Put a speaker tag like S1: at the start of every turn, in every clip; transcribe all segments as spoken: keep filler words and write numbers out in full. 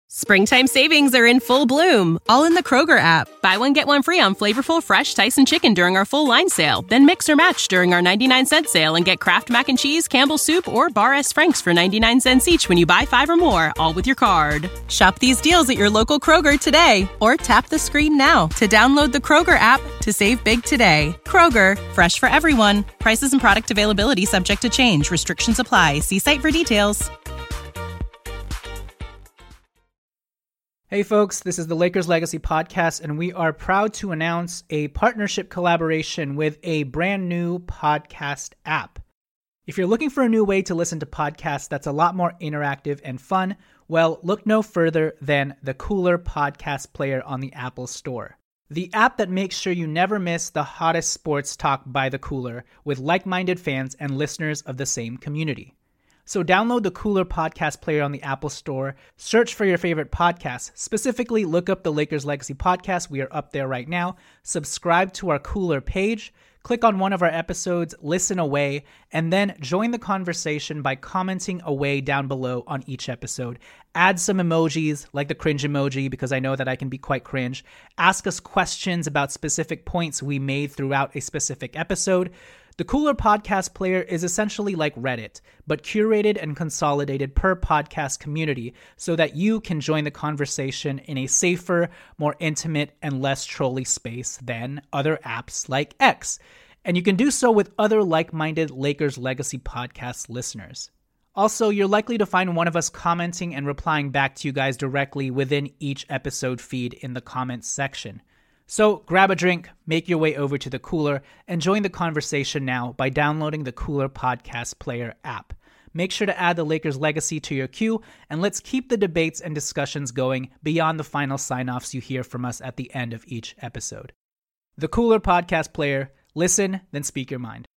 S1: Springtime savings are in full bloom, all in the Kroger app. Buy one, get one free on flavorful, fresh Tyson chicken during our full line sale. Then mix or match during our ninety-nine cent sale and get Kraft Mac and Cheese, Campbell's Soup, or Bar S. Frank's for ninety-nine cents each when you buy five or more, all with your card. Shop these deals at your local Kroger today, or tap the screen now to download the Kroger app to save big today. Kroger, fresh for everyone. Prices and product availability subject to change. Restrictions apply. See site for details.
S2: Hey folks, this is the Lakers Legacy Podcast, and we are proud to announce a partnership collaboration with a brand new podcast app. If you're looking for a new way to listen to podcasts that's a lot more interactive and fun, well, look no further than the Cooler Podcast Player on the Apple Store. The app that makes sure you never miss the hottest sports talk by the Cooler with like-minded fans and listeners of the same community. So download the Cooler Podcast Player on the Apple Store, search for your favorite podcasts, specifically look up the Lakers Legacy Podcast, we are up there right now, subscribe to our Cooler page, click on one of our episodes, listen away, and then join the conversation by commenting away down below on each episode. Add some emojis, like the cringe emoji, because I know that I can be quite cringe. Ask us questions about specific points we made throughout a specific episode. The Cooler Podcast Player is essentially like Reddit, but curated and consolidated per podcast community so that you can join the conversation in a safer, more intimate, and less trolly space than other apps like X. And you can do so with other like-minded Lakers Legacy Podcast listeners. Also, you're likely to find one of us commenting and replying back to you guys directly within each episode feed in the comments section. So grab a drink, make your way over to the Cooler, and join the conversation now by downloading the Cooler Podcast Player app. Make sure to add the Lakers Legacy to your queue, and let's keep the debates and discussions going beyond the final sign-offs you hear from us at the end of each episode. The Cooler Podcast Player. Listen, then speak your mind.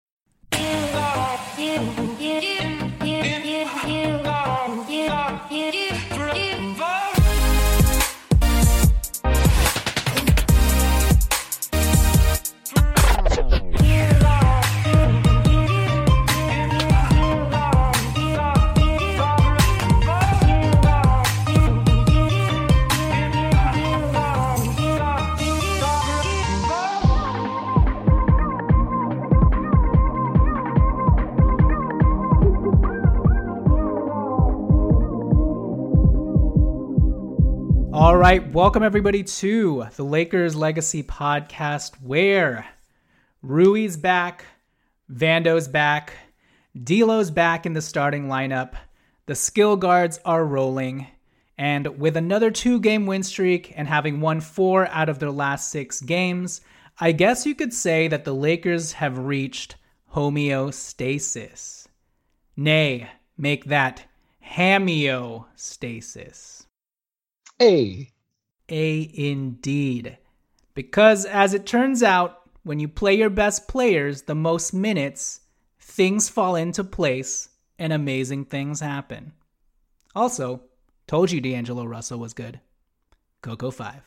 S2: All right, welcome everybody to the Lakers Legacy Podcast, where Rui's back, Vando's back, D'Lo's back in the starting lineup, the skill guards are rolling, and with another two-game win streak and having won four out of their last six games, I guess you could say that the Lakers have reached homeostasis. Nay, make that hamiostasis.
S3: A.
S2: A indeed. Because as it turns out, when you play your best players the most minutes, things fall into place and amazing things happen. Also, told you D'Angelo Russell was good. Coco five.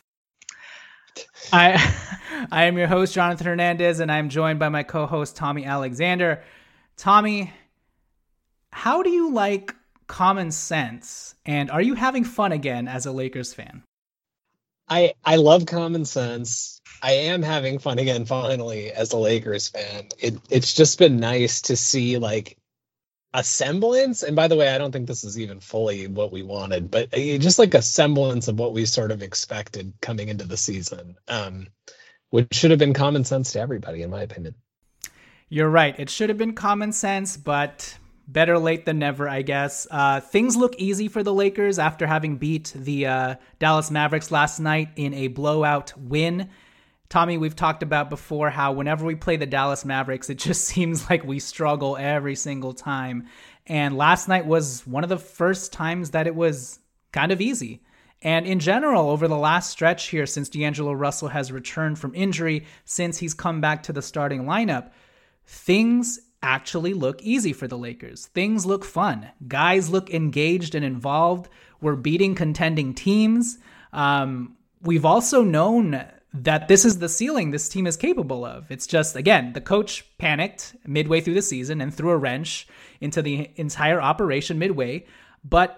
S2: I I am your host, Jonathan Hernandez, and I'm joined by my co-host, Tommy Alexander. Tommy, how do you like common sense, and are you having fun again as a Lakers fan?
S3: I I love common sense. I am having fun again finally as a Lakers fan. It it's just been nice to see like a semblance, and by the way, I don't think this is even fully what we wanted, but just like a semblance of what we sort of expected coming into the season, um, which should have been common sense to everybody, in my opinion.
S2: You're right. It should have been common sense, but better late than never, I guess. Uh, things look easy for the Lakers after having beat the uh, Dallas Mavericks last night in a blowout win. Tommy, we've talked about before how whenever we play the Dallas Mavericks, it just seems like we struggle every single time. And last night was one of the first times that it was kind of easy. And in general, over the last stretch here, since D'Angelo Russell has returned from injury, since he's come back to the starting lineup, things actually look easy for the Lakers. Things look fun. Guys look engaged and involved. We're beating contending teams. Um, we've also known that this is the ceiling this team is capable of. It's just, again, the coach panicked midway through the season and threw a wrench into the entire operation midway. But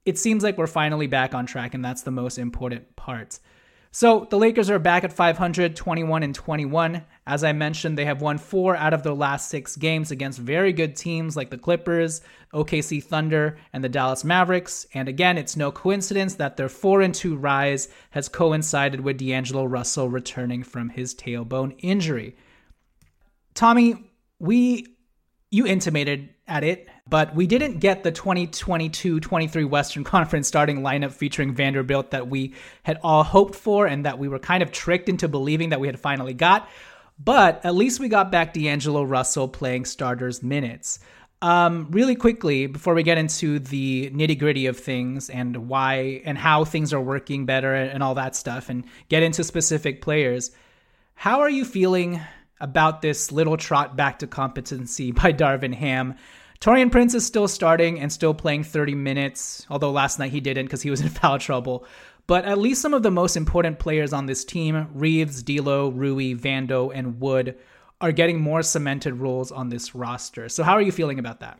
S2: it seems like we're finally back on track, and that's the most important part. So the Lakers are back at five hundred, twenty-one and twenty-one. As I mentioned, they have won four out of their last six games against very good teams like the Clippers, O K C Thunder, and the Dallas Mavericks. And again, it's no coincidence that their four and two rise has coincided with D'Angelo Russell returning from his tailbone injury. Tommy, we you intimated at it, but we didn't get the twenty twenty-two twenty-three Western Conference starting lineup featuring Vanderbilt that we had all hoped for and that we were kind of tricked into believing that we had finally got. But at least we got back D'Angelo Russell playing starters minutes. Um, really quickly, before we get into the nitty-gritty of things and why and how things are working better and all that stuff and get into specific players, how are you feeling about this little trot back to competency by Darvin Ham? Taurean Prince is still starting and still playing thirty minutes, although last night he didn't because he was in foul trouble. But at least some of the most important players on this team, Reeves, D'Lo, Rui, Vando, and Wood, are getting more cemented roles on this roster. So how are you feeling about that?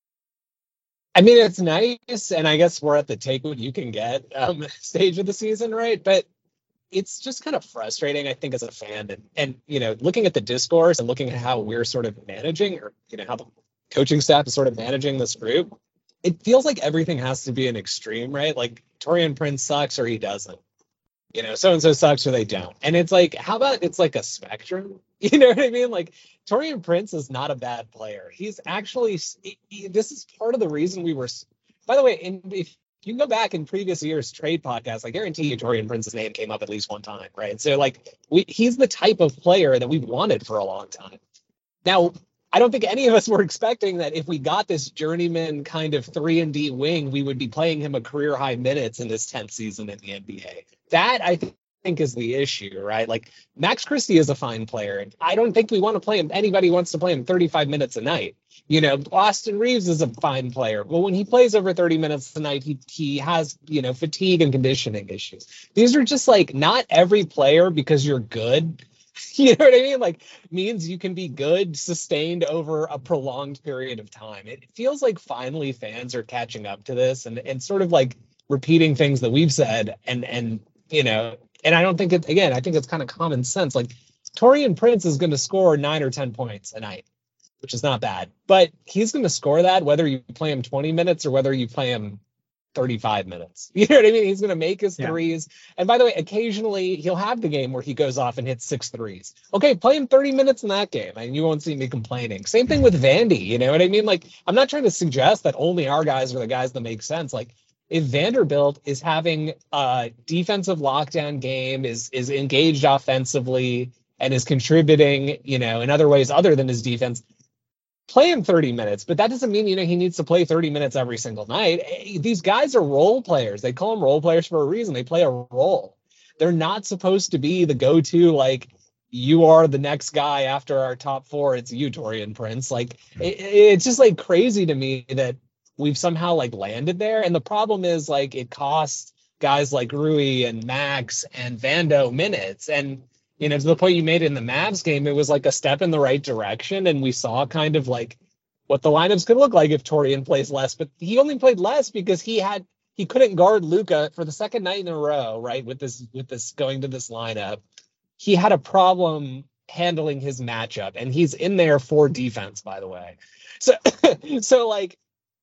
S3: I mean, it's nice, and I guess we're at the take what you can get um, stage of the season, right? But it's just kind of frustrating, I think, as a fan. And, and, you know, looking at the discourse and looking at how we're sort of managing, or, you know, how the coaching staff is sort of managing this group, it feels like everything has to be an extreme, right? Like Taurean Prince sucks or he doesn't. You know, so-and-so sucks or they don't. And it's like, how about it's like a spectrum? You know what I mean? Like, Taurean Prince is not a bad player. He's actually, he, he, this is part of the reason we were, by the way, in, if you can go back in previous years' trade podcasts, I guarantee you Taurean Prince's name came up at least one time, right? So, like, we, he's the type of player that we've wanted for a long time. Now, I don't think any of us were expecting that if we got this journeyman kind of three and D wing, we would be playing him a career high minutes in his tenth season in the N B A. That, I th- think, is the issue, right? Like, Max Christie is a fine player, and I don't think we want to play him. Anybody wants to play him thirty-five minutes a night. You know, Austin Reeves is a fine player, but when he plays over thirty minutes a night, he he has, you know, fatigue and conditioning issues. These are just like, not every player, because you're good, you know what I mean? Like, means you can be good sustained over a prolonged period of time. It feels like finally fans are catching up to this and, and sort of like repeating things that we've said. And, and, you know, and I don't think it, again, I think it's kind of common sense. Like, Taurean Prince is going to score nine or ten points a night, which is not bad, but he's going to score that whether you play him twenty minutes or whether you play him thirty-five minutes. You know what I mean? He's going to make his yeah. threes. And by the way, occasionally he'll have the game where he goes off and hits six threes. Okay, play him thirty minutes in that game and you won't see me complaining. Same thing with Vandy. You know what I mean? Like, I'm not trying to suggest that only our guys are the guys that make sense. Like, if Vanderbilt is having a defensive lockdown game, is is engaged offensively, and is contributing, you know, in other ways other than his defense, play him thirty minutes. But that doesn't mean, you know, he needs to play thirty minutes every single night. These guys are role players. They call them role players for a reason. They play a role. They're not supposed to be the go-to, like, you are the next guy after our top four. It's you, Taurean Prince. Like, it, it's just like crazy to me that we've somehow like landed there. And the problem is, like, it costs guys like Rui and Max and Vando minutes. And, you know, to the point you made in the Mavs game, it was like a step in the right direction. And we saw kind of like what the lineups could look like if Taurean plays less. But he only played less because he had he couldn't guard Luka for the second night in a row, right? With this with this going to this lineup. He had a problem handling his matchup. And he's in there for defense, by the way. So so like,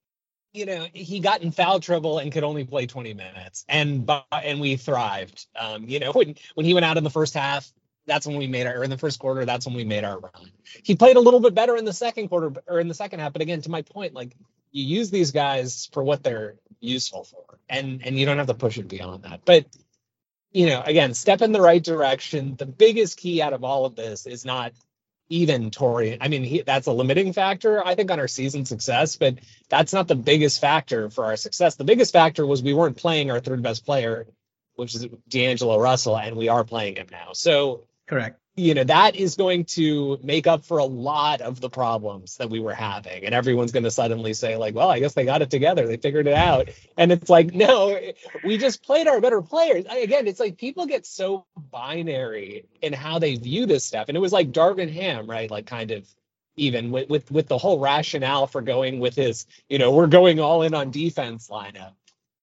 S3: you know, he got in foul trouble and could only play twenty minutes, and and we thrived. Um, you know, when when he went out in the first half, that's when we made our, or in the first quarter, that's when we made our run. He played a little bit better in the second quarter or in the second half, but again, to my point, like, you use these guys for what they're useful for, and and you don't have to push it beyond that. But, you know, again, step in the right direction. The biggest key out of all of this is not even Taurean. I mean, he, that's a limiting factor, I think, on our season success, but that's not the biggest factor for our success. The biggest factor was we weren't playing our third best player, which is D'Angelo Russell, and we are playing him now. So,
S2: correct.
S3: You know, that is going to make up for a lot of the problems that we were having. And everyone's going to suddenly say, like, well, I guess they got it together. They figured it out. And it's like, no, we just played our better players. Again, it's like people get so binary in how they view this stuff. And it was like Darvin Ham, right? Like, kind of even with, with, with the whole rationale for going with his, you know, we're going all in on defense lineup.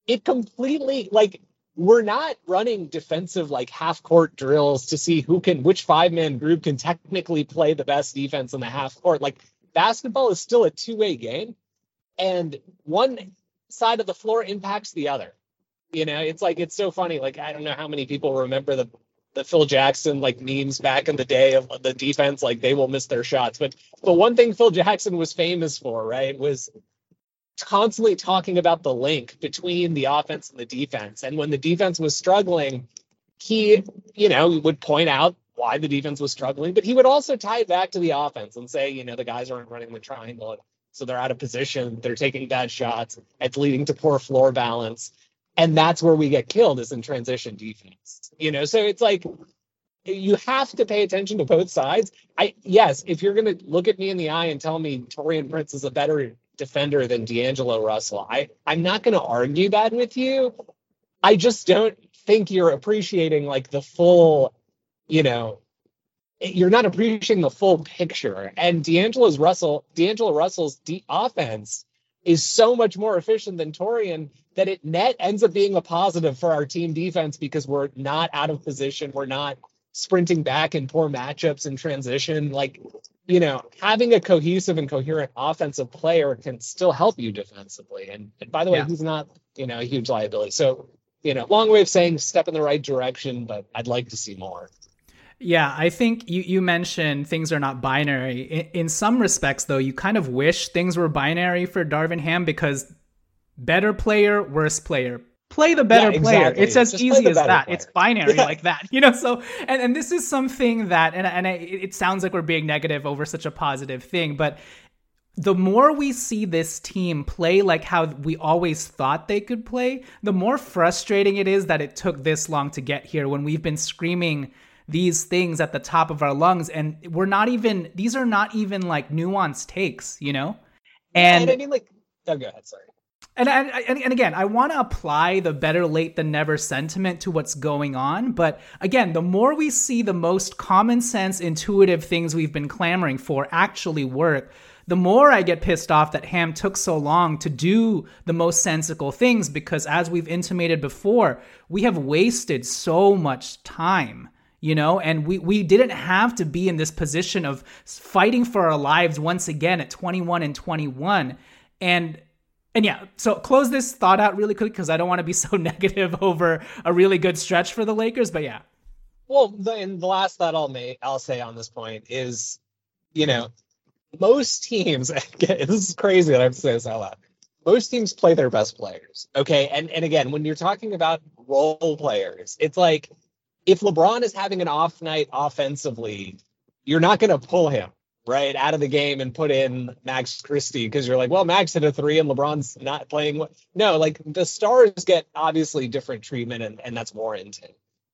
S3: it completely, like, we're not running defensive, like, half-court drills to see who can, which five-man group can technically play the best defense in the half-court. Like, basketball is still a two-way game, and one side of the floor impacts the other. You know, it's like, it's so funny. Like, I don't know how many people remember the the Phil Jackson, like, memes back in the day of the defense, like, they will miss their shots. But the one thing Phil Jackson was famous for, right, was constantly talking about the link between the offense and the defense. And when the defense was struggling, he, you know, would point out why the defense was struggling, but he would also tie it back to the offense and say, you know, the guys aren't running the triangle, so they're out of position, they're taking bad shots, it's leading to poor floor balance. And that's where we get killed, is in transition defense. You know, so it's like, you have to pay attention to both sides. I yes, if you're going to look at me in the eye and tell me Taurean Prince is a better defender than D'Angelo Russell, I, I'm not going to argue that with you. I just don't think you're appreciating, like, the full, you know, you're not appreciating the full picture. And D'Angelo's Russell, D'Angelo Russell's de- offense is so much more efficient than Taurean that it net ends up being a positive for our team defense, because we're not out of position. We're not sprinting back in poor matchups in transition. Like, you know, having a cohesive and coherent offensive player can still help you defensively. And, and by the way, yeah. he's not, you know, a huge liability. So, you know, long way of saying step in the right direction, but I'd like to see more.
S2: Yeah, I think you, you mentioned things are not binary. In, in some respects, though, you kind of wish things were binary for Darvin Ham, because better player, worse player. Play the better yeah, player. Exactly. It's as Just easy as that. Player. It's binary yeah. like that, you know. So, and, and this is something that, and and I, it sounds like we're being negative over such a positive thing, but the more we see this team play like how we always thought they could play, the more frustrating it is that it took this long to get here, when we've been screaming these things at the top of our lungs, and we're not even, these are not even like nuanced takes, you know? And,
S3: and I mean, like, oh, go ahead, sorry.
S2: And, and, and again, I want to apply the better late than never sentiment to what's going on. But again, the more we see the most common sense, intuitive things we've been clamoring for actually work, the more I get pissed off that Ham took so long to do the most sensical things, because as we've intimated before, we have wasted so much time. You know, and we, we didn't have to be in this position of fighting for our lives once again at twenty-one and twenty-one. And, and yeah, so close this thought out really quick, because I don't want to be so negative over a really good stretch for the Lakers, but yeah.
S3: Well, the, and the last thought I'll make, I'll say on this point is, you know, most teams, this is crazy that I have to say this out loud. Most teams play their best players. Okay. And, and again, when you're talking about role players, it's like, if LeBron is having an off night offensively, you're not going to pull him right out of the game and put in Max Christie, because you're like, well, Max hit a three and LeBron's not playing. No, like, the stars get obviously different treatment, and, and that's warranted.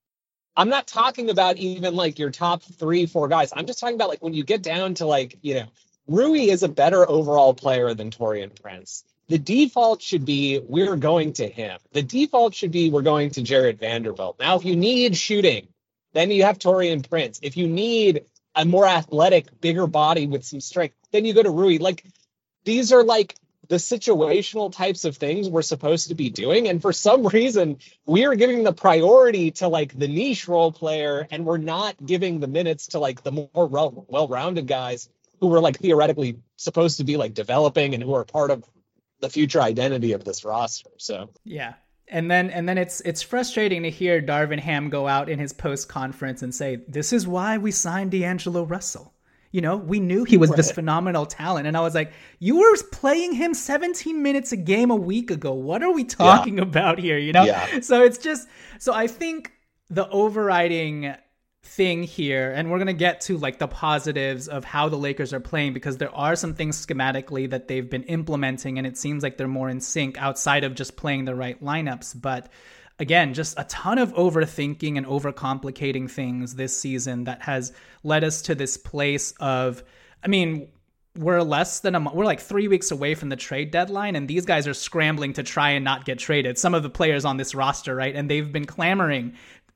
S3: I'm not talking about even like your top three, four guys. I'm just talking about, like, when you get down to, like, you know, Rui is a better overall player than Taurean Prince. The default should be we're going to him. The default should be we're going to Jared Vanderbilt. Now, if you need shooting, then you have Taurean Prince. If you need a more athletic, bigger body with some strength, then you go to Rui. Like, these are like the situational types of things we're supposed to be doing. And for some reason, we are giving the priority to, like, the niche role player, and we're not giving the minutes to, like, the more well-rounded guys who were, like, theoretically supposed to be, like, developing and who are part of the future identity of this roster. So
S2: yeah. And then and then it's it's frustrating to hear Darvin Ham go out in his post conference and say, this is why we signed D'Angelo Russell. You know, we knew he was right. this phenomenal talent. And I was like, you were playing him seventeen minutes a game a week ago. What are we talking yeah. about here? You know? Yeah. So it's just, so I think the overriding thing here, and we're going to get to, like, the positives of how the Lakers are playing, because there are some things schematically that they've been implementing, and it seems like they're more in sync outside of just playing the right lineups. But again, just a ton of overthinking and overcomplicating things this season that has led us to this place of, I mean, we're less than a month, we're like three weeks away from the trade deadline, and these guys are scrambling to try and not get traded. Some of the players on this roster, right? And they've been clamoring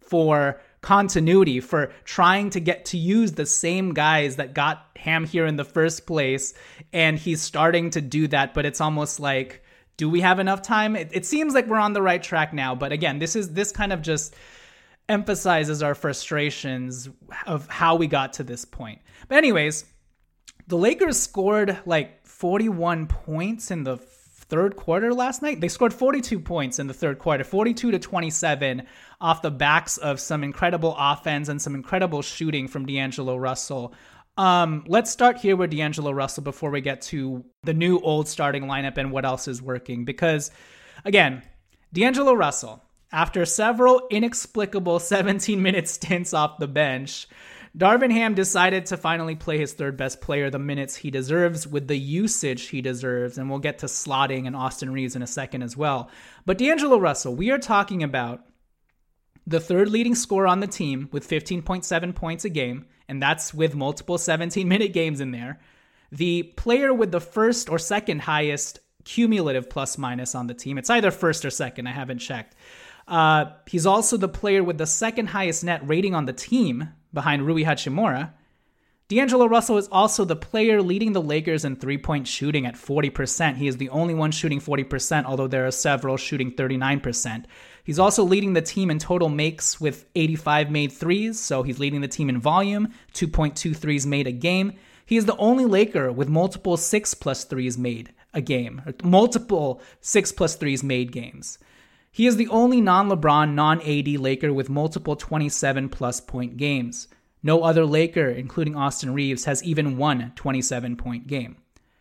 S2: for continuity, for trying to get to use the same guys that got Ham here in the first place. And he's starting to do that, but it's almost like do we have enough time? It, it seems like we're on the right track now. But again, this is this kind of just emphasizes our frustrations of how we got to this point. But anyways, the Lakers scored like forty-one points in the third quarter last night. They scored forty-two points in the third quarter, forty-two to twenty-seven, off the backs of some incredible offense and some incredible shooting from D'Angelo Russell. Um, let's start here with D'Angelo Russell before we get to the new old starting lineup and what else is working. Because, again, D'Angelo Russell, after several inexplicable seventeen-minute stints off the bench, Darvin Ham decided to finally play his third best player the minutes he deserves with the usage he deserves, and we'll get to slotting and Austin Reeves in a second as well. But D'Angelo Russell, we are talking about the third leading scorer on the team with fifteen point seven points a game, and that's with multiple seventeen-minute games in there. The player with the first or second highest cumulative plus-minus on the team. It's either first or second, I haven't checked. Uh, he's also the player with the second highest net rating on the team, behind Rui Hachimura. D'Angelo Russell is also the player leading the Lakers in three-point shooting at forty percent. He is the only one shooting forty percent, although there are several shooting thirty-nine percent. He's also leading the team in total makes with eighty-five made threes, so he's leading the team in volume, two point two threes made a game. He is the only Laker with multiple six-plus threes made a game, or multiple six-plus threes made games. He is the only non-LeBron, non-A D Laker with multiple twenty-seven-plus point games. No other Laker, including Austin Reeves, has even one twenty-seven-point game.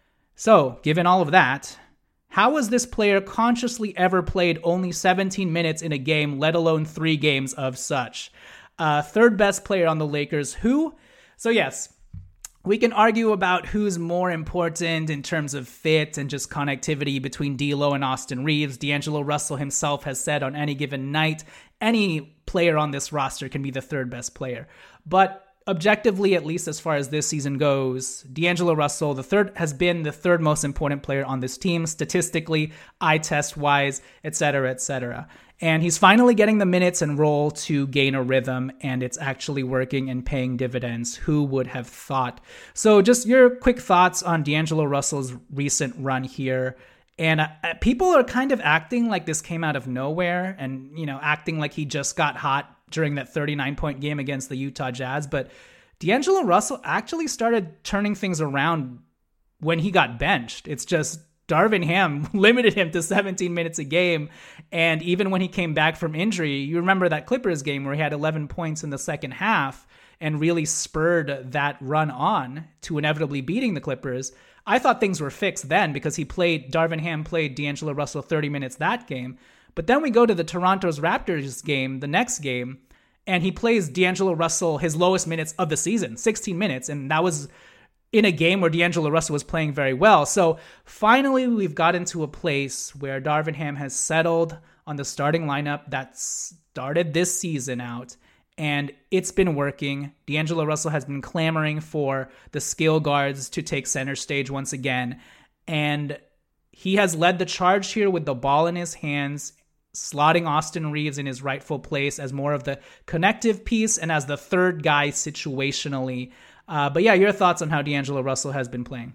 S2: So, given all of that, how has this player consciously ever played only seventeen minutes in a game, let alone three games of such? Uh, third best player on the Lakers, who? So yes, we can argue about who's more important in terms of fit and just connectivity between D'Lo and Austin Reeves. D'Angelo Russell himself has said on any given night, any player on this roster can be the third best player. But objectively, at least as far as this season goes, D'Angelo Russell, the third, has been the third most important player on this team, statistically, eye test wise, et cetera, et cetera. And he's finally getting the minutes and role to gain a rhythm, and it's actually working and paying dividends. Who would have thought? So just your quick thoughts on D'Angelo Russell's recent run here. And uh, people are kind of acting like this came out of nowhere and, you know, acting like he just got hot during that thirty-nine point game against the Utah Jazz. But D'Angelo Russell actually started turning things around when he got benched. It's just Darvin Ham limited him to seventeen minutes a game. And even when he came back from injury, you remember that Clippers game where he had eleven points in the second half and really spurred that run on to inevitably beating the Clippers. I thought things were fixed then because he played, Darvin Ham played D'Angelo Russell thirty minutes that game. But then we go to the Toronto's Raptors game, the next game, and he plays D'Angelo Russell his lowest minutes of the season, sixteen minutes. And that was in a game where D'Angelo Russell was playing very well. So finally, we've gotten to a place where Darvin Ham has settled on the starting lineup that started this season out, and it's been working. D'Angelo Russell has been clamoring for the skill guards to take center stage once again, and he has led the charge here with the ball in his hands, slotting Austin Reeves in his rightful place as more of the connective piece and as the third guy situationally. Uh, but yeah, your thoughts on how D'Angelo Russell has been playing?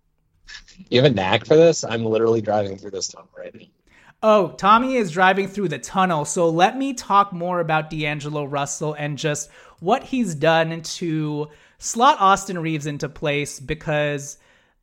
S3: You have a knack for this? I'm literally driving through this tunnel right now.
S2: Oh, Tommy is driving through the tunnel. So let me talk more about D'Angelo Russell and just what he's done to slot Austin Reeves into place, because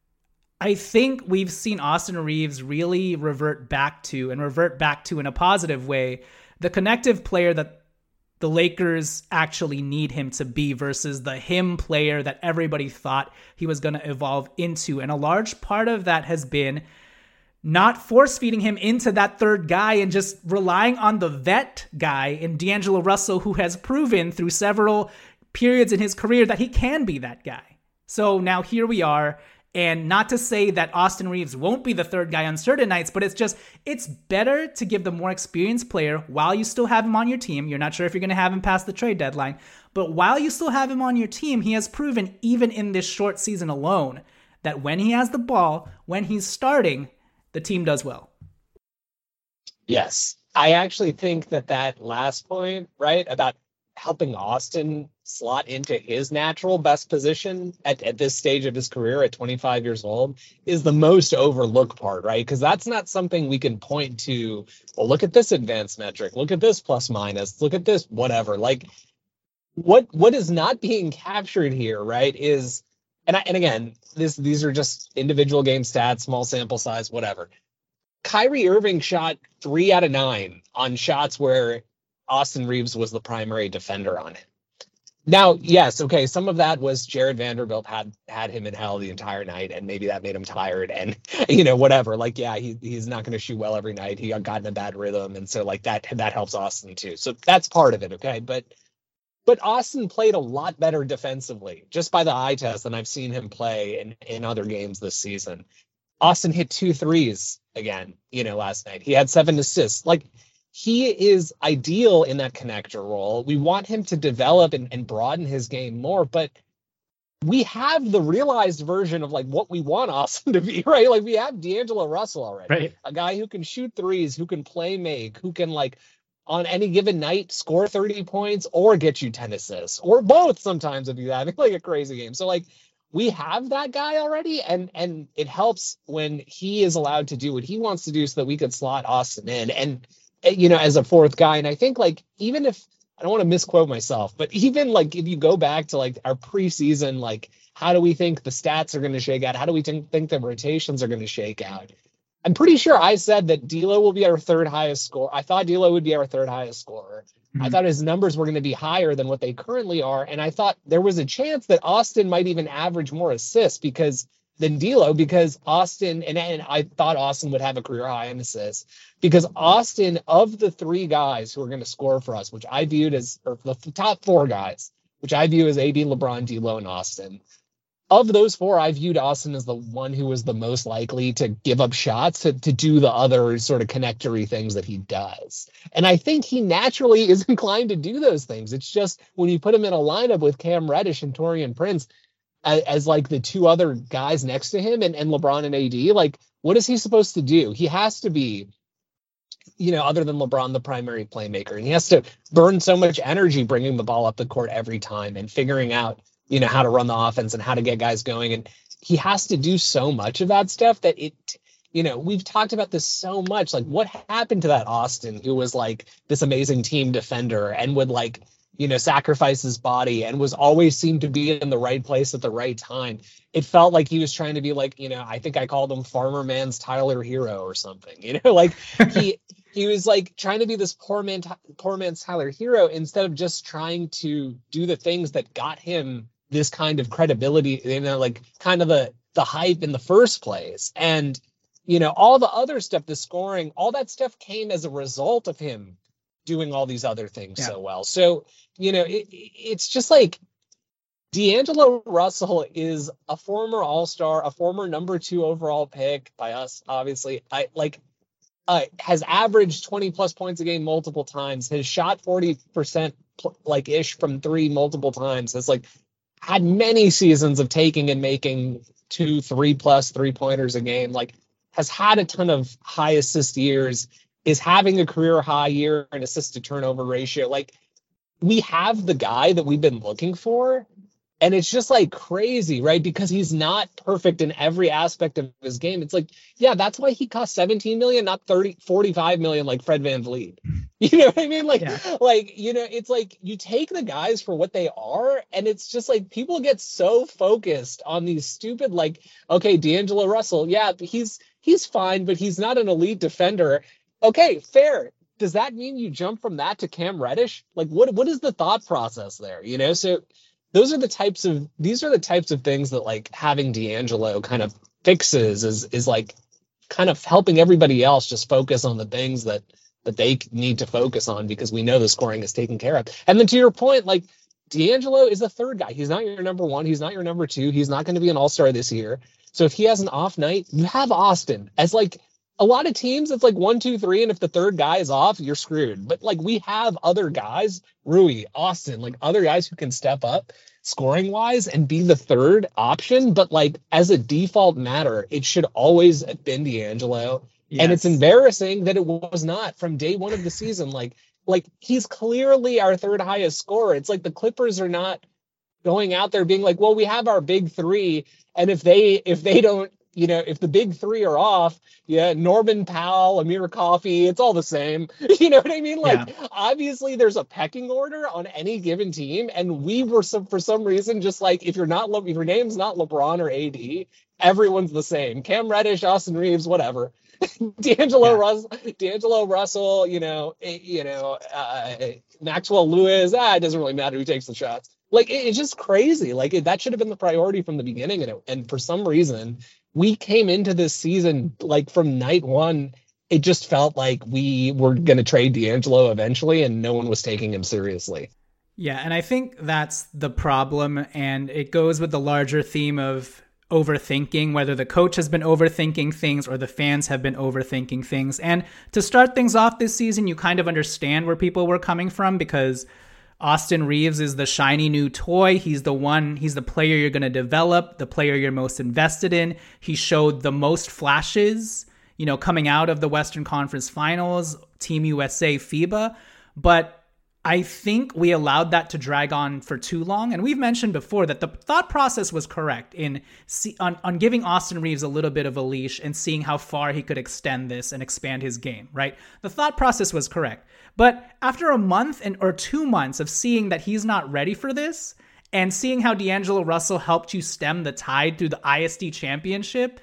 S2: I think we've seen Austin Reeves really revert back to, and revert back to in a positive way, the connective player that the Lakers actually need him to be versus the him player that everybody thought he was going to evolve into. And a large part of that has been not force-feeding him into that third guy and just relying on the vet guy in D'Angelo Russell, who has proven through several periods in his career that he can be that guy. So now here we are. And not to say that Austin Reeves won't be the third guy on certain nights, but it's just, it's better to give the more experienced player, while you still have him on your team, you're not sure if you're going to have him past the trade deadline, but while you still have him on your team, he has proven even in this short season alone that when he has the ball, when he's starting, the team does well.
S3: Yes. I actually think that that last point, right, about helping Austin slot into his natural best position at, at this stage of his career at twenty-five years old is the most overlooked part, right? Because that's not something we can point to. Well, look at this advanced metric. Look at this plus minus. Look at this whatever. Like what what is not being captured here, right? Is and I, and again, this these are just individual game stats, small sample size, whatever. Kyrie Irving shot three out of nine on shots where Austin Reeves was the primary defender on it. Now, yes, okay, some of that was Jared Vanderbilt had had him in hell the entire night, and maybe that made him tired, and you know, whatever. Like, yeah, he he's not going to shoot well every night. He got, got in a bad rhythm, and so like that that helps Austin too. So that's part of it, okay. But but Austin played a lot better defensively, just by the eye test, than I've seen him play in in other games this season. Austin hit two threes again, you know, last night. He had seven assists. Like, he is ideal in that connector role. We want him to develop and, and broaden his game more, but we have the realized version of like what we want Austin to be, right? Like, we have D'Angelo Russell already,
S2: right? A
S3: guy who can shoot threes, who can play make, who can like on any given night score thirty points or get you ten assists or both sometimes if you're having like a crazy game. So like, we have that guy already, and and it helps when he is allowed to do what he wants to do so that we could slot Austin in and, you know, as a fourth guy. And I think like, even if I don't want to misquote myself, but even like if you go back to like our preseason, like how do we think the stats are going to shake out? How do we think, think the rotations are going to shake out? I'm pretty sure I said that D'Lo will be our third highest scorer. I thought D'Lo would be our third highest scorer. Mm-hmm. I thought his numbers were going to be higher than what they currently are. And I thought there was a chance that Austin might even average more assists because than D'Lo, because Austin, and, and I thought Austin would have a career high in assists, because Austin, of the three guys who are going to score for us, which I viewed as, or the top four guys, which I view as A D, LeBron, D'Lo, and Austin, of those four, I viewed Austin as the one who was the most likely to give up shots to, to do the other sort of connectory things that he does. And I think he naturally is inclined to do those things. It's just when you put him in a lineup with Cam Reddish and Taurean Prince as, as like the two other guys next to him and, and LeBron and A D, like, what is he supposed to do? He has to be, you know, other than LeBron, the primary playmaker. And he has to burn so much energy bringing the ball up the court every time and figuring out, you know, how to run the offense and how to get guys going. And he has to do so much of that stuff that it, you know, we've talked about this so much. Like, what happened to that Austin who was like this amazing team defender and would like, you know, sacrifice his body and was always seemed to be in the right place at the right time. It felt like he was trying to be like, you know, I think I called him Farmer Man's Tyler Hero or something, you know, like he, he was like trying to be this poor man, poor man's Tyler Hero instead of just trying to do the things that got him this kind of credibility, you know, like kind of the, the hype in the first place. And, you know, all the other stuff, the scoring, all that stuff came as a result of him doing all these other things yeah. so well. So, you know, it, it's just like D'Angelo Russell is a former All-Star, a former number two overall pick by us, obviously. I like uh, has averaged twenty plus points a game multiple times, has shot forty percent pl- like ish from three multiple times, has like had many seasons of taking and making two, three plus three pointers a game, like has had a ton of high assist years, is having a career high year in assist to turnover ratio. Like, we have the guy that we've been looking for. And it's just like crazy, right? Because he's not perfect in every aspect of his game. It's like, yeah, that's why he cost seventeen million, not thirty, forty-five million like Fred VanVleet. You know what I mean? Like, yeah. like, you know, it's like you take the guys for what they are. And it's just like people get so focused on these stupid, like, okay, D'Angelo Russell. Yeah, he's he's fine, but he's not an elite defender. Okay, fair. Does that mean you jump from that to Cam Reddish? Like, what what is the thought process there? You know, so those are the types of, these are the types of things that like having D'Angelo kind of fixes is, is like kind of helping everybody else just focus on the things that, that they need to focus on because we know the scoring is taken care of. And then to your point, like D'Angelo is the third guy. He's not your number one. He's not your number two. He's not going to be an all-star this year. So if he has an off night, you have Austin as like a lot of teams. It's like one, two, three. And if the third guy is off, you're screwed. But like we have other guys, Rui, Austin, like other guys who can step up scoring wise and be the third option. But like as a default matter, it should always have been D'Angelo. Yes. And it's embarrassing that it was not from day one of the season. Like, Like, he's clearly our third highest scorer. It's like the Clippers are not going out there being like, well, we have our big three, and if they if they don't, you know, if the big three are off, yeah, Norman Powell, Amir Coffey, it's all the same. You know what I mean? Like, yeah. Obviously there's a pecking order on any given team, and we were some for some reason just like, if you're not Le- if your name's not LeBron or A D, everyone's the same. Cam Reddish, Austin Reeves, whatever. D'Angelo yeah. Russell, D'Angelo Russell, you know, you know, uh, Maxwell Lewis. Ah, it doesn't really matter who takes the shots. Like, it, it's just crazy. Like, it, that should have been the priority from the beginning, and it, and for some reason, we came into this season like from night one. It just felt like we were going to trade D'Angelo eventually, and no one was taking him seriously.
S2: Yeah, and I think that's the problem, and it goes with the larger theme of overthinking, whether the coach has been overthinking things or the fans have been overthinking things. And to start things off this season, you kind of understand where people were coming from, because Austin Reeves is the shiny new toy. He's the one, he's the player you're going to develop, the player you're most invested in. He showed the most flashes, you know, coming out of the Western Conference Finals, Team U S A, FIBA. But I think we allowed that to drag on for too long. And we've mentioned before that the thought process was correct in see, on, on giving Austin Reeves a little bit of a leash and seeing how far he could extend this and expand his game, right? The thought process was correct. But after a month and or two months of seeing that he's not ready for this, and seeing how D'Angelo Russell helped you stem the tide through the I S D championship,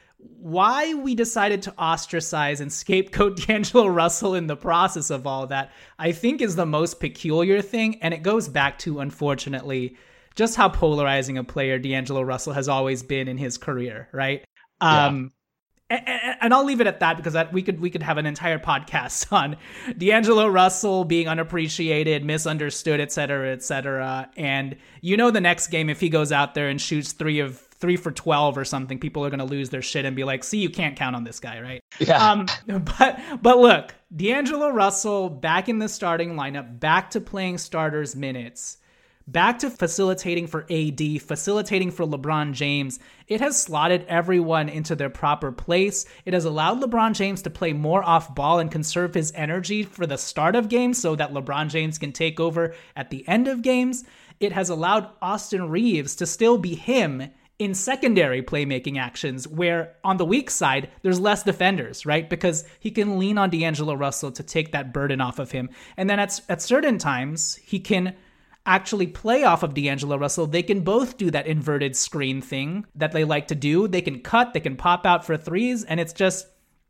S2: why we decided to ostracize and scapegoat D'Angelo Russell in the process of all that, I think is the most peculiar thing. And it goes back to, unfortunately, just how polarizing a player D'Angelo Russell has always been in his career, right? Yeah. Um, and, and I'll leave it at that, because that, we could we could have an entire podcast on D'Angelo Russell being unappreciated, misunderstood, et cetera, et cetera. And you know, the next game, if he goes out there and shoots three of three for twelve or something, people are going to lose their shit and be like, see, you can't count on this guy, right?
S3: Yeah.
S2: Um, but, but look, D'Angelo Russell back in the starting lineup, back to playing starters minutes, back to facilitating for A D, facilitating for LeBron James. It has slotted everyone into their proper place. It has allowed LeBron James to play more off ball and conserve his energy for the start of games so that LeBron James can take over at the end of games. It has allowed Austin Reeves to still be him in secondary playmaking actions, where on the weak side, there's less defenders, right? Because he can lean on D'Angelo Russell to take that burden off of him. And then at, at certain times, he can actually play off of D'Angelo Russell. They can both do that inverted screen thing that they like to do. They can cut, they can pop out for threes, and it's just,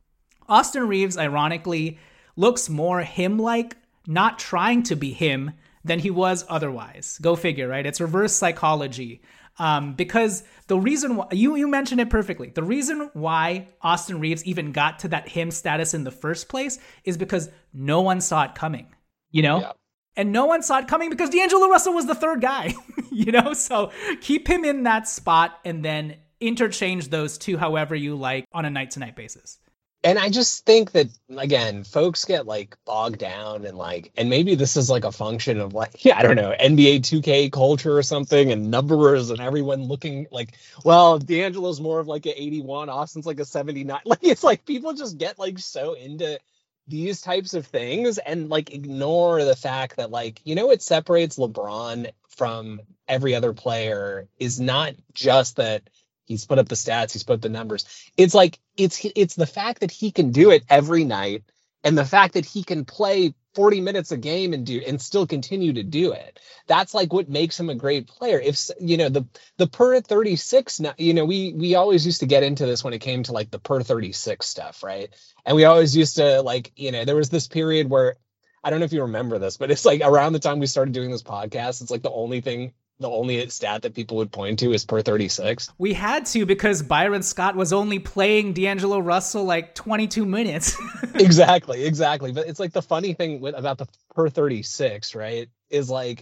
S2: Austin Reeves, ironically, looks more him-like, not trying to be him, than he was otherwise. Go figure, right? It's reverse psychology. Um, because the reason why, you, you mentioned it perfectly, the reason why Austin Reeves even got to that him status in the first place is because no one saw it coming, you know? Yeah. And no one saw it coming because D'Angelo Russell was the third guy, you know? So keep him in that spot and then interchange those two however you like on a night-to-night basis.
S3: And I just think that, again, folks get like bogged down and like, and maybe this is like a function of like, yeah, I don't know, N B A two K culture or something, and numbers and everyone looking like, well, D'Angelo's more of like an eighty-one, Austin's like a seventy-nine. Like, it's like people just get like so into these types of things and like ignore the fact that, like, you know, what separates LeBron from every other player is not just that he's put up the stats, he's put up the numbers. It's like, it's it's the fact that he can do it every night, and the fact that he can play forty minutes a game and do and still continue to do it. That's like what makes him a great player. If, you know, the the per thirty-six, you know, we we always used to get into this when it came to like the per thirty-six stuff, right? And we always used to, like, you know, there was this period where, I don't know if you remember this, but it's like around the time we started doing this podcast, it's like the only thing The only stat that people would point to is per thirty-six.
S2: We had to, because Byron Scott was only playing D'Angelo Russell like twenty-two minutes.
S3: Exactly, exactly. But it's like the funny thing with, about the per thirty-six, right, is like,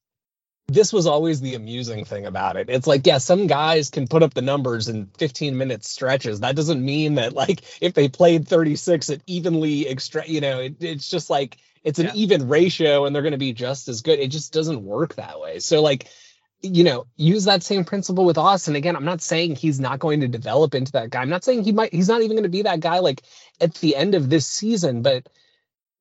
S3: this was always the amusing thing about it. It's like, yeah, some guys can put up the numbers in fifteen minute stretches. That doesn't mean that, like, if they played thirty-six, it evenly extra, you know, it, it's just like, it's an yeah. even ratio and they're going to be just as good. It just doesn't work that way. So, like, you know, use that same principle with Austin. Again, I'm not saying he's not going to develop into that guy. I'm not saying he might, he's not even going to be that guy like at the end of this season, but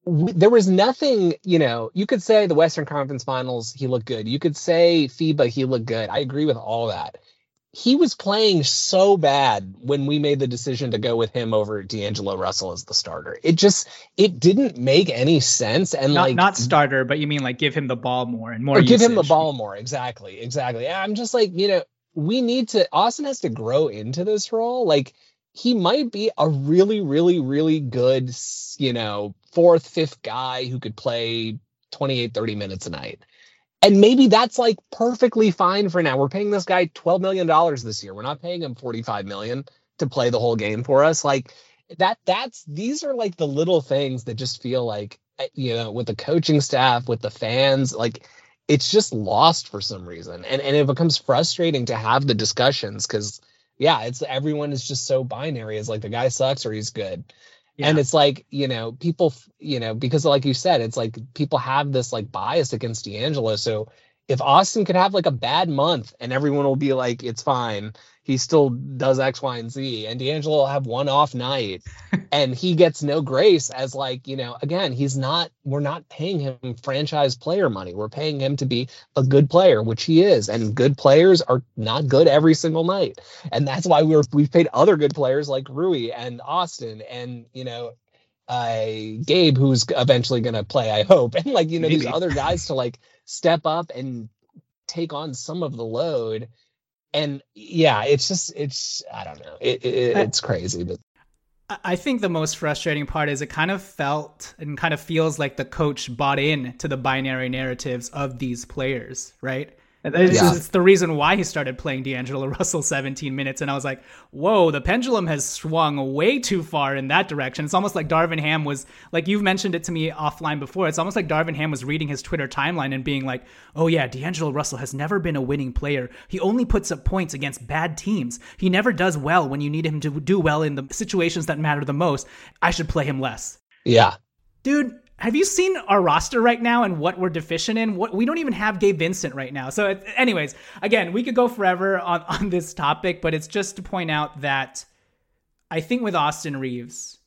S3: we, there was nothing, you know, you could say the Western Conference Finals, he looked good. You could say FIBA, he looked good. I agree with all that. He was playing so bad when we made the decision to go with him over D'Angelo Russell as the starter. It just, it didn't make any sense. And
S2: not,
S3: like
S2: not starter, but you mean like give him the ball more and more
S3: or give
S2: usage.
S3: him the ball more. Exactly. Exactly. I'm just like, you know, we need to, Austin has to grow into this role. Like he might be a really, really, really good, you know, fourth, fifth guy who could play twenty-eight, thirty minutes a night. And maybe that's like perfectly fine for now. We're paying this guy twelve million dollars this year. We're not paying him forty-five million dollars to play the whole game for us. Like that, that's, these are like the little things that just feel like, you know, with the coaching staff, with the fans, like it's just lost for some reason. And, and it becomes frustrating to have the discussions because yeah, it's everyone is just so binary. It's like the guy sucks or he's good. Yeah. And it's like, you know, people, you know, because like you said, it's like people have this like bias against D'Angelo. So if Austin could have like a bad month and everyone will be like, it's fine, he still does X, Y, and Z, and D'Angelo will have one off night and he gets no grace as like, you know, again, he's not, we're not paying him franchise player money. We're paying him to be a good player, which he is. And good players are not good every single night. And that's why we're, we've paid other good players like Rui and Austin and, you know, uh, Gabe, who's eventually going to play, I hope. And like, you know, Maybe. these other guys to like step up and take on some of the load. And yeah, it's just, it's, I don't know. It, it, it's crazy. But
S2: I think the most frustrating part is it kind of felt and kind of feels like the coach bought in to the binary narratives of these players, right? It's, yeah. it's the reason why he started playing D'Angelo Russell seventeen minutes. And I was like, whoa, the pendulum has swung way too far in that direction. It's almost like Darvin Ham was, like you've mentioned it to me offline before, it's almost like Darvin Ham was reading his Twitter timeline and being like, oh yeah, D'Angelo Russell has never been a winning player. He only puts up points against bad teams. He never does well when you need him to do well in the situations that matter the most. I should play him less.
S3: Yeah.
S2: Dude, have you seen our roster right now and what we're deficient in? What we don't even have Gabe Vincent right now. So it, anyways, again, we could go forever on, on this topic, but it's just to point out that I think with Austin Reaves,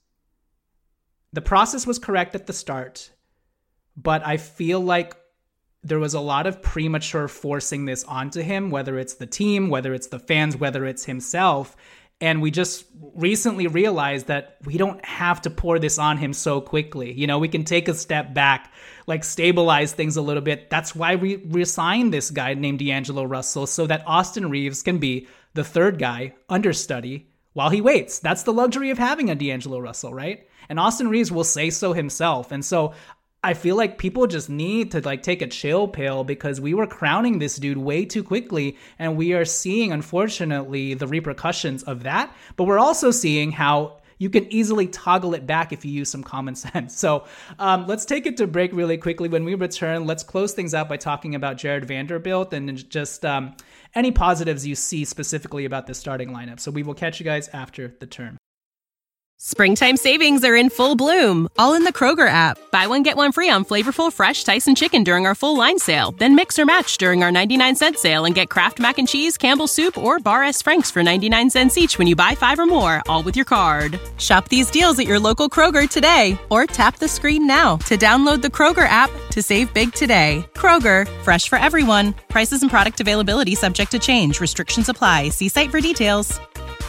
S2: the process was correct at the start, but I feel like there was a lot of premature forcing this onto him, whether it's the team, whether it's the fans, whether it's himself. And we just recently realized that we don't have to pour this on him so quickly. You know, we can take a step back, like stabilize things a little bit. That's why we re-signed this guy named D'Angelo Russell, so that Austin Reaves can be the third guy, understudy, while he waits. That's the luxury of having a D'Angelo Russell, right? And Austin Reaves will say so himself. And so I feel like people just need to like take a chill pill because we were crowning this dude way too quickly, and we are seeing, unfortunately, the repercussions of that. But we're also seeing how you can easily toggle it back if you use some common sense. So um, let's take it to break really quickly. When we return, let's close things out by talking about Jared Vanderbilt and just um, any positives you see specifically about this starting lineup. So we will catch you guys after the turn.
S1: Springtime savings are in full bloom, all in the Kroger app. Buy one, get one free on flavorful fresh Tyson chicken during our full line sale. Then mix or match during our ninety-nine cent sale and get Kraft Mac and Cheese, Campbell's Soup, or Bar S. Frank's for ninety-nine cents each when you buy five or more, all with your card. Shop these deals at your local Kroger today, or tap the screen now to download the Kroger app to save big today. Kroger, fresh for everyone. Prices and product availability subject to change. Restrictions apply. See site for details.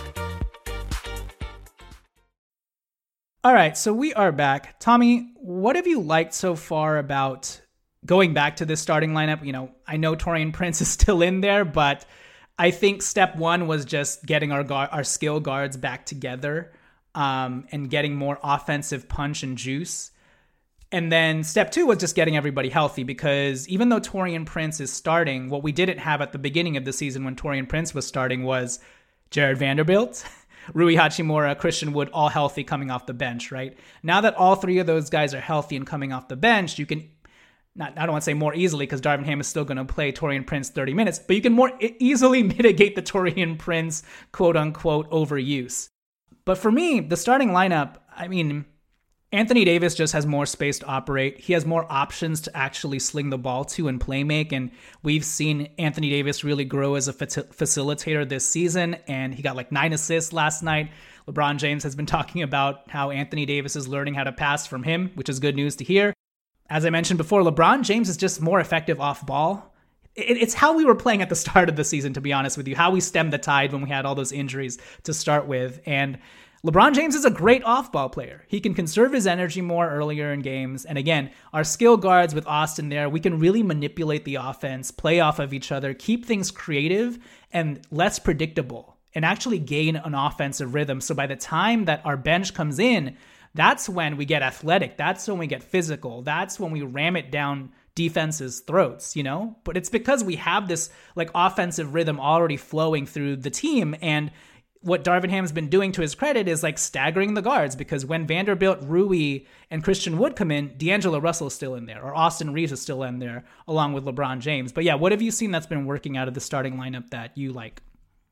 S2: All right, so we are back. Tommy, what have you liked so far about going back to this starting lineup? You know, I know Taurean Prince is still in there, but I think step one was just getting our guard, our skill guards back together um, and getting more offensive punch and juice. And then step two was just getting everybody healthy, because even though Taurean Prince is starting, what we didn't have at the beginning of the season when Taurean Prince was starting was Jared Vanderbilt, Rui Hachimura, Christian Wood, all healthy coming off the bench, right? Now that all three of those guys are healthy and coming off the bench, you can, not I don't want to say more easily because Darvin Ham is still going to play Taurean Prince thirty minutes, but you can more e- easily mitigate the Taurean Prince quote-unquote overuse. But for me, the starting lineup, I mean, Anthony Davis just has more space to operate. He has more options to actually sling the ball to and play make. And we've seen Anthony Davis really grow as a facilitator this season. And he got like nine assists last night. LeBron James has been talking about how Anthony Davis is learning how to pass from him, which is good news to hear. As I mentioned before, LeBron James is just more effective off ball. It's how we were playing at the start of the season, to be honest with you, how we stemmed the tide when we had all those injuries to start with. And LeBron James is a great off-ball player. He can conserve his energy more earlier in games. And again, our skill guards with Austin there, we can really manipulate the offense, play off of each other, keep things creative and less predictable, and actually gain an offensive rhythm. So by the time that our bench comes in, that's when we get athletic. That's when we get physical. That's when we ram it down defense's throats, you know? But it's because we have this like offensive rhythm already flowing through the team. And what Darvin Ham's been doing, to his credit, is like staggering the guards, because when Vanderbilt, Rui, and Christian Wood come in, D'Angelo Russell is still in there, or Austin Reeves is still in there, along with LeBron James. But yeah, what have you seen that's been working out of the starting lineup that you like?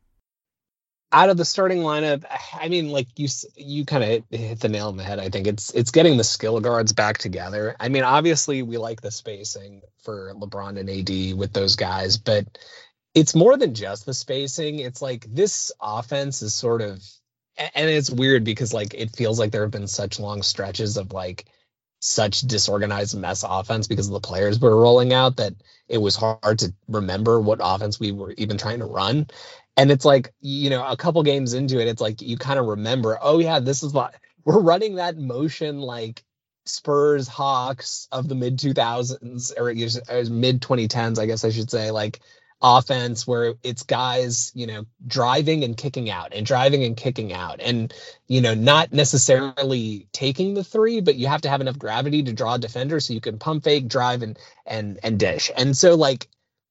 S3: Out of the starting lineup, I mean, like you, you kind of hit the nail on the head. I think it's it's getting the skill guards back together. I mean, obviously we like the spacing for LeBron and A D with those guys, but it's more than just the spacing. It's like this offense is sort of, and it's weird because like it feels like there have been such long stretches of like such disorganized mess offense because of the players were rolling out that it was hard to remember what offense we were even trying to run. And it's like, you know, a couple games into it, it's like you kind of remember, oh yeah, this is what we're running, that motion like Spurs Hawks of the mid two thousands or mid twenty tens, I guess I should say, like offense where it's guys, you know, driving and kicking out and driving and kicking out and, you know, not necessarily taking the three, but you have to have enough gravity to draw a defender so you can pump fake, drive and and and dish. And so like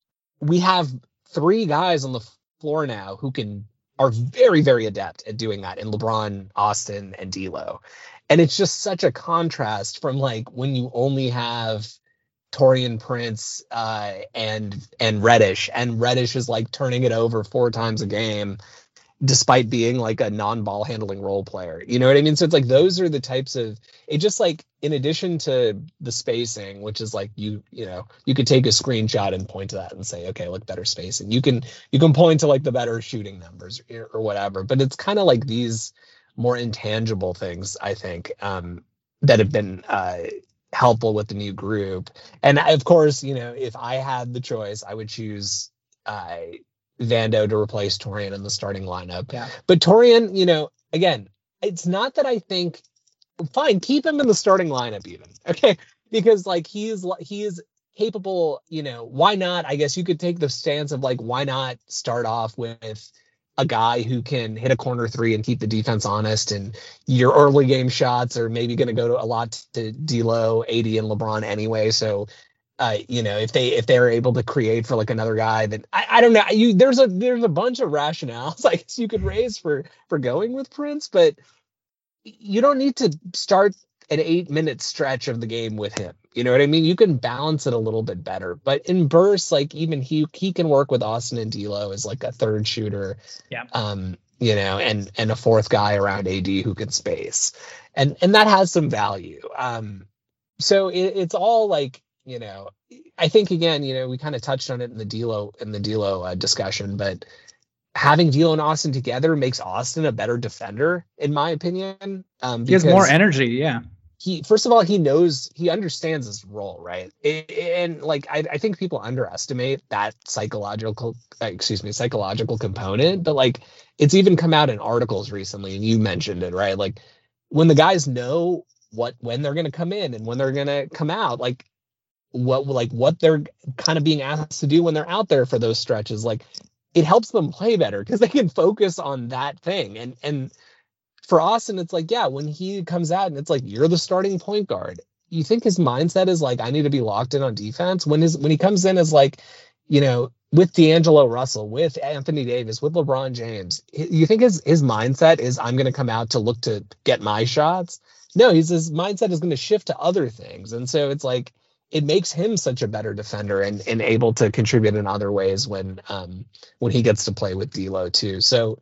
S3: we have three guys on the floor now who can are very, very adept at doing that in LeBron, Austin, and D'Lo. And it's just such a contrast from like when you only have Taurean Prince uh, and and Reddish, and Reddish is like turning it over four times a game, despite being like a non-ball handling role player. You know what I mean? So it's like those are the types of, it just like in addition to the spacing, which is like you you know you could take a screenshot and point to that and say, okay, look, better spacing. You can you can point to like the better shooting numbers or, or whatever. But it's kind of like these more intangible things, I think, um, that have been uh, helpful with the new group. And of course, you know, if I had the choice, I would choose uh, Vando to replace Taurean in the starting lineup.
S2: Yeah.
S3: But Taurean, you know, again, it's not that I think, fine, keep him in the starting lineup even, okay? Because like he's he is capable, you know, why not? I guess you could take the stance of like, why not start off with a guy who can hit a corner three and keep the defense honest, and your early game shots are maybe going to go to a lot to D'Lo, A D, and LeBron anyway. So, uh, you know, if they if they're able to create for like another guy, then I, I don't know. You there's a there's a bunch of rationales I guess you could raise for for going with Prince, but you don't need to start an eight minute stretch of the game with him. You know what I mean? You can balance it a little bit better, but in bursts, like even he, he can work with Austin and D'Lo as like a third shooter.
S2: Yeah.
S3: Um, you know, and, and a fourth guy around A D who can space, and, and that has some value. Um, so it, it's all like, you know, I think again, you know, we kind of touched on it in the D'Lo in the D'Lo uh, discussion, but having D'Lo and Austin together makes Austin a better defender, in my opinion. Um,
S2: he has more energy. Yeah.
S3: He, first of all, he knows, he understands his role, right? It, and like, I, I think people underestimate that psychological, uh, excuse me, psychological component, but like, it's even come out in articles recently, and you mentioned it, right? Like when the guys know what, when they're going to come in and when they're going to come out, like what, like what they're kind of being asked to do when they're out there for those stretches, like it helps them play better because they can focus on that thing. And, and, for Austin, it's like, yeah, when he comes out and it's like, you're the starting point guard, you think his mindset is like, I need to be locked in on defense? When his when he comes in as like, you know, with D'Angelo Russell, with Anthony Davis, with LeBron James, you think his his mindset is, I'm going to come out to look to get my shots? No, he's his mindset is going to shift to other things. And so it's like, it makes him such a better defender and, and able to contribute in other ways when um when he gets to play with D'Lo too. So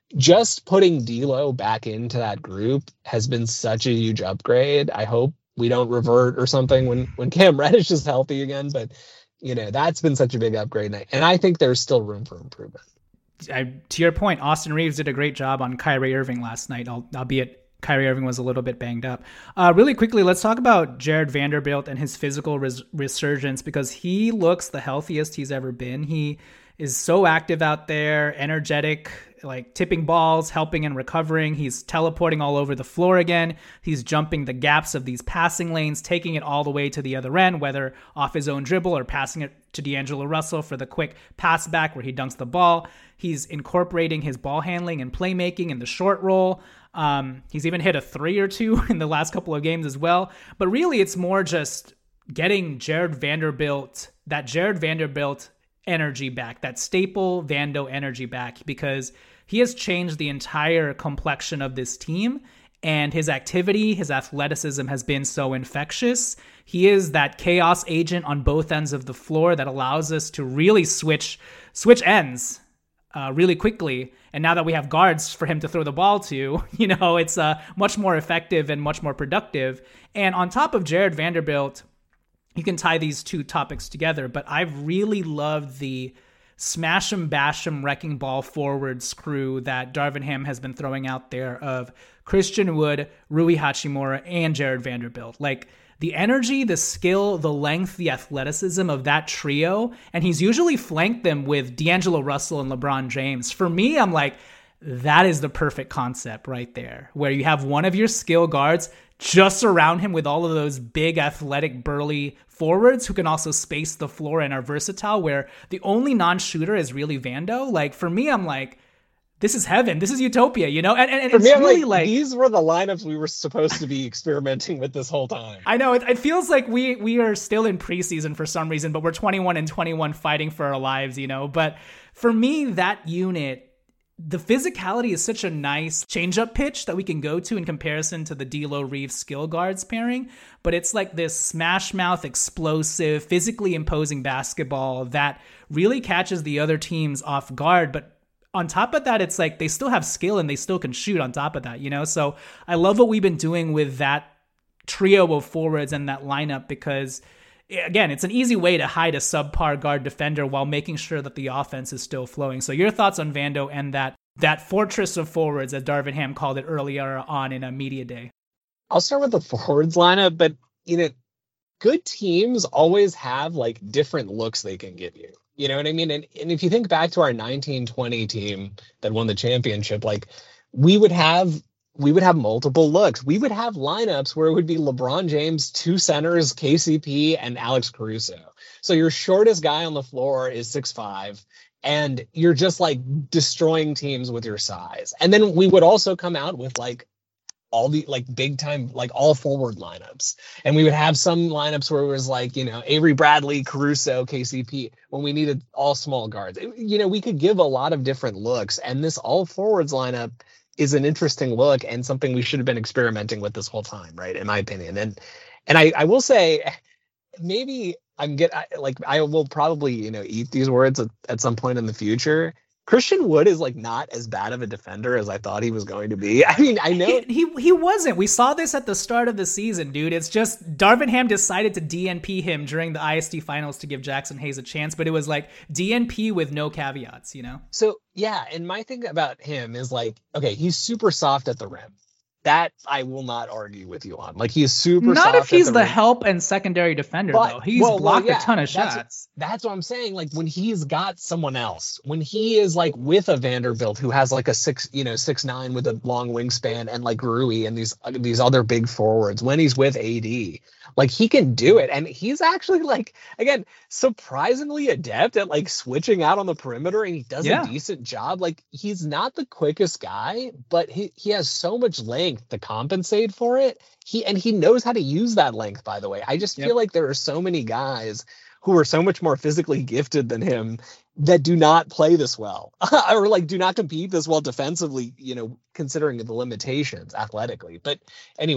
S3: just putting D'Lo back into that group has been such a huge upgrade. I hope we don't revert or something when, when Cam Reddish is healthy again, but you know, that's been such a big upgrade. And I, and I think there's still room for improvement.
S2: I, to your point, Austin Reeves did a great job on Kyrie Irving last night, albeit Kyrie Irving was a little bit banged up. Uh, really quickly, let's talk about Jared Vanderbilt and his physical res- resurgence, because he looks the healthiest he's ever been. He is so active out there, energetic, like tipping balls, helping and recovering. He's teleporting all over the floor again. He's jumping the gaps of these passing lanes, taking it all the way to the other end, whether off his own dribble or passing it to D'Angelo Russell for the quick pass back where he dunks the ball. He's incorporating his ball handling and playmaking in the short roll. Um, he's even hit a three or two in the last couple of games as well. But really, it's more just getting Jared Vanderbilt, that Jared Vanderbilt energy back, that staple Vando energy back, because he has changed the entire complexion of this team, and his activity, his athleticism has been so infectious. He is that chaos agent on both ends of the floor that allows us to really switch switch ends uh, really quickly. And now that we have guards for him to throw the ball to, you know, it's uh, much more effective and much more productive. And on top of Jared Vanderbilt, you can tie these two topics together, but I've really loved the smash 'em, bash 'em, wrecking ball forwards crew that Darvin Ham has been throwing out there of Christian Wood, Rui Hachimura, and Jared Vanderbilt. Like, the energy, the skill, the length, the athleticism of that trio, and he's usually flanked them with D'Angelo Russell and LeBron James. For me, I'm like, that is the perfect concept right there, where you have one of your skill guards just surround him with all of those big, athletic, burly forwards who can also space the floor and are versatile, where the only non-shooter is really Vando. Like, for me, I'm like, this is heaven. This is utopia, you know? And, and, and
S3: For
S2: it's
S3: me, I'm
S2: really
S3: like,
S2: like,
S3: these were the lineups we were supposed to be experimenting with this whole time.
S2: I know, it, it feels like we we are still in preseason for some reason, but we're twenty-one and twenty-one fighting for our lives, you know? But for me, that unit, the physicality is such a nice change-up pitch that we can go to in comparison to the D'Lo Reeves skill guards pairing. But it's like this smash-mouth, explosive, physically imposing basketball that really catches the other teams off guard. But on top of that, it's like they still have skill and they still can shoot on top of that, you know? So I love what we've been doing with that trio of forwards and that lineup, because again, it's an easy way to hide a subpar guard defender while making sure that the offense is still flowing. So your thoughts on Vando and that that fortress of forwards, as Darvin Ham called it earlier on in a media day?
S3: I'll start with the forwards lineup, but you know, good teams always have like different looks they can give you. You know what I mean? And, and if you think back to our nineteen twenty team that won the championship, like we would have we would have multiple looks. We would have lineups where it would be LeBron James, two centers, K C P, and Alex Caruso. So your shortest guy on the floor is six five, and you're just like destroying teams with your size. And then we would also come out with like all the like big time, like all forward lineups. And we would have some lineups where it was like, you know, Avery Bradley, Caruso, K C P, when we needed all small guards. You know, we could give a lot of different looks, and this all forwards lineup is an interesting look and something we should have been experimenting with this whole time, right? In my opinion. And, and I, I will say, maybe I'm get like, I will probably, you know, eat these words at, at some point in the future. Christian Wood is like not as bad of a defender as I thought he was going to be. I mean, I know
S2: he, he he wasn't. We saw this at the start of the season, dude. It's just Darvin Ham decided to D N P him during the I S D finals to give Jackson Hayes a chance, but it was like D N P with no caveats, you know?
S3: So yeah, and my thing about him is like, okay, he's super soft at the rim. That I will not argue with you on. Like, he is super
S2: Not
S3: soft
S2: if he's
S3: at
S2: the,
S3: the
S2: rim. help and secondary defender,
S3: But-
S2: though. He's
S3: well, well,
S2: blocked
S3: yeah,
S2: a ton of
S3: that's-
S2: shots.
S3: That's what I'm saying. Like, when he's got someone else, when he is like with a Vanderbilt who has like a six, you know, six nine with a long wingspan, and like Rui and these these other big forwards, when he's with A D, like he can do it. And he's actually like, again, surprisingly adept at like switching out on the perimeter, and he does
S2: Yeah.
S3: a decent job. Like, he's not the quickest guy, but he, he has so much length to compensate for it. He and he knows how to use that length, by the way. I just
S2: Yep.
S3: feel like there are so many guys who are so much more physically gifted than him that do not play this well or like do not compete this well defensively, you know, considering the limitations athletically. But anyway,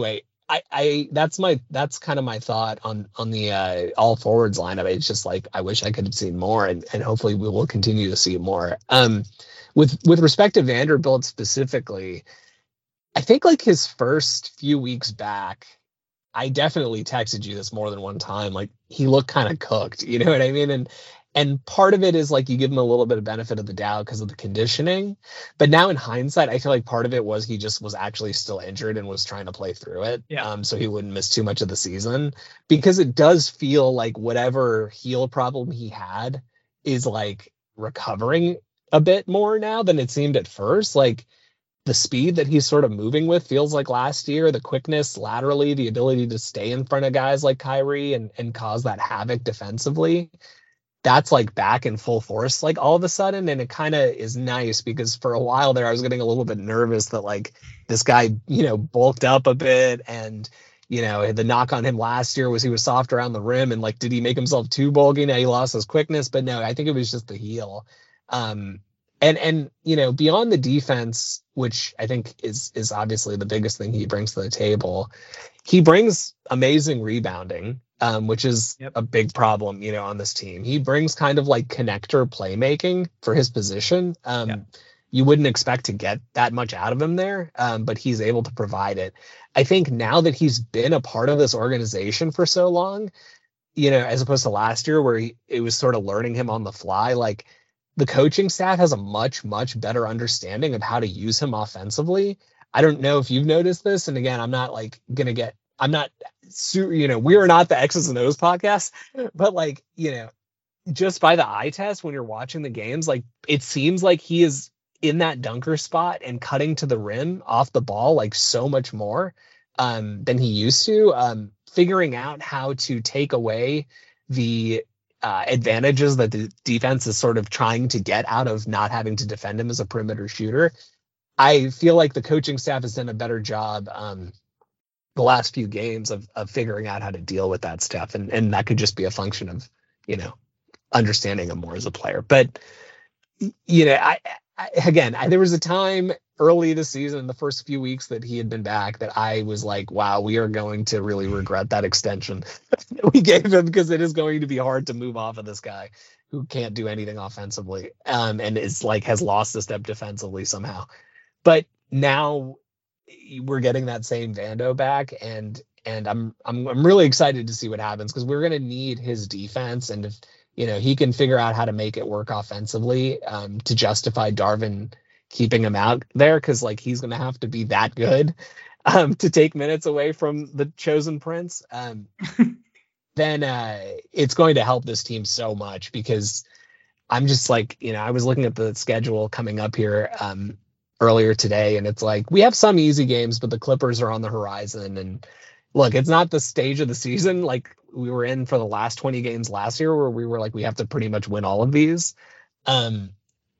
S3: I, I that's my that's kind of my thought on on the uh, all forwards lineup. It's just like I wish I could have seen more, and, and hopefully we will continue to see more. Um, with with respect to Vanderbilt specifically, I think like his first few weeks back, I definitely texted you this more than one time. Like he looked kind of cooked, you know what I mean? And and part of it is like you give him a little bit of benefit of the doubt because of the conditioning. But now in hindsight, I feel like part of it was he just was actually still injured and was trying to play through it.
S2: Yeah.
S3: Um, so he wouldn't miss too much of the season, because it does feel like whatever heel problem he had is like recovering a bit more now than it seemed at first. Like the speed that he's sort of moving with feels like last year, the quickness laterally, the ability to stay in front of guys like Kyrie and, and cause that havoc defensively. That's like back in full force, like all of a sudden. And it kind of is nice because for a while there, I was getting a little bit nervous that like this guy, you know, bulked up a bit, and, you know, the knock on him last year was he was soft around the rim, and like, did he make himself too bulky? Now he lost his quickness, but no, I think it was just the heel. Um, and, and, you know, beyond the defense, which I think is, is obviously the biggest thing he brings to the table, he brings amazing rebounding. Um, which is yep. a big problem, you know, on this team. He brings kind of like connector playmaking for his position. Um, yep. You wouldn't expect to get that much out of him there, um, but he's able to provide it. I think now that he's been a part of this organization for so long, you know, as opposed to last year where he, it was sort of learning him on the fly, like the coaching staff has a much, much better understanding of how to use him offensively. I don't know if you've noticed this. And again, I'm not like going to get, I'm not, you know, we are not the X's and O's podcast, but like, you know, just by the eye test, when you're watching the games, like it seems like he is in that dunker spot and cutting to the rim off the ball, like so much more um, than he used to, um, figuring out how to take away the uh, advantages that the defense is sort of trying to get out of not having to defend him as a perimeter shooter. I feel like the coaching staff has done a better job um, the last few games of of figuring out how to deal with that stuff. And, and that could just be a function of, you know, understanding him more as a player. But, you know, I, I again, I, there was a time early this season, the first few weeks that he had been back, that I was like, wow, we are going to really regret that extension that we gave him, because it is going to be hard to move off of this guy who can't do anything offensively um, and is like, has lost a step defensively somehow. But now we're getting that same Vando back, and and I'm I'm I'm really excited to see what happens, because we're going to need his defense, and if you know he can figure out how to make it work offensively um, to justify Darvin keeping him out there, because like he's going to have to be that good um, to take minutes away from the chosen prince. Um, then uh, it's going to help this team so much, because I'm just like, you know, I was looking at the schedule coming up here. Um, earlier today, and it's like we have some easy games, but the Clippers are on the horizon. And look, it's not the stage of the season like we were in for the last twenty games last year, where we were like, we have to pretty much win all of these. Um,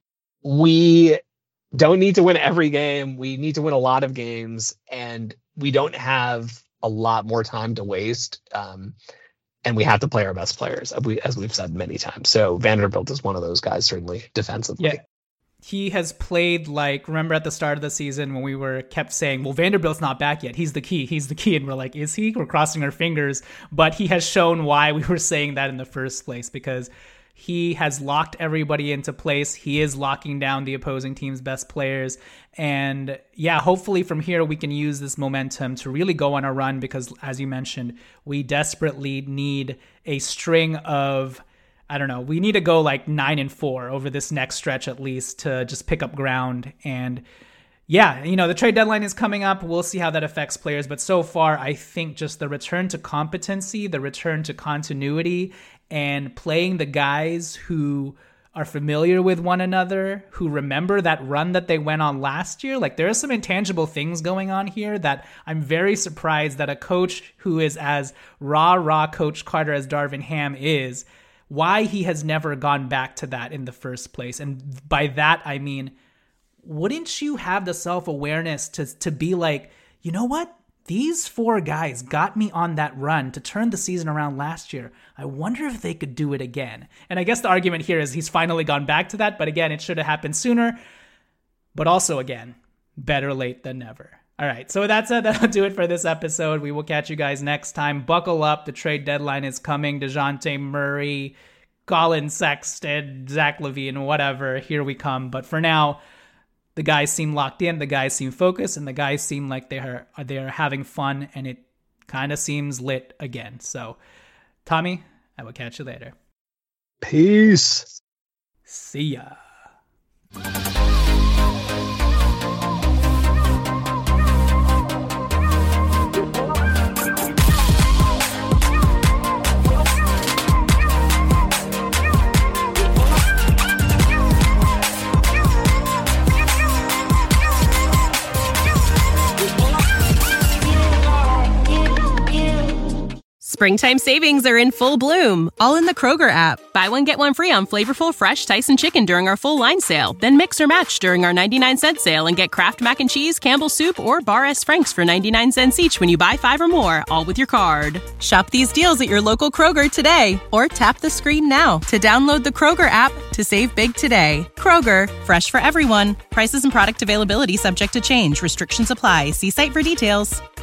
S3: we don't need to win every game. We need to win a lot of games, and we don't have a lot more time to waste. Um, and we have to play our best players, as, we, as we've said many times. So Vanderbilt is one of those guys, certainly defensively.
S2: Yeah. He has played like, remember at the start of the season when we were kept saying, well, Vanderbilt's not back yet. He's the key. He's the key. And we're like, is he? We're crossing our fingers. But he has shown why we were saying that in the first place, because he has locked everybody into place. He is locking down the opposing team's best players. And yeah, hopefully from here we can use this momentum to really go on a run, because as you mentioned, we desperately need a string of, I don't know, we need to go like nine and four over this next stretch at least to just pick up ground. And yeah, you know, the trade deadline is coming up. We'll see how that affects players. But so far, I think just the return to competency, the return to continuity, and playing the guys who are familiar with one another, who remember that run that they went on last year. Like, there are some intangible things going on here that I'm very surprised that a coach who is as raw, raw Coach Carter as Darvin Ham is, why he has never gone back to that in the first place. And by that, I mean, wouldn't you have the self-awareness to to be like, you know what? These four guys got me on that run to turn the season around last year. I wonder if they could do it again. And I guess the argument here is he's finally gone back to that. But again, it should have happened sooner. But also, again, better late than never. All right, so that's it. That'll do it for this episode. We will catch you guys next time. Buckle up. The trade deadline is coming. DeJounte Murray, Colin Sexton, Zach LaVine, whatever. Here we come. But for now, the guys seem locked in. The guys seem focused. And the guys seem like they are, they are having fun. And it kind of seems lit again. So, Tommy, I will catch you later.
S3: Peace.
S2: See ya.
S1: Springtime savings are in full bloom, all in the Kroger app. Buy one, get one free on flavorful, fresh Tyson chicken during our full line sale. Then mix or match during our ninety-nine cent sale and get Kraft Mac and Cheese, Campbell's Soup, or Bar S. Frank's for ninety-nine cents each when you buy five or more, all with your card. Shop these deals at your local Kroger today, or tap the screen now to download the Kroger app to save big today. Kroger, fresh for everyone. Prices and product availability subject to change. Restrictions apply. See site for details.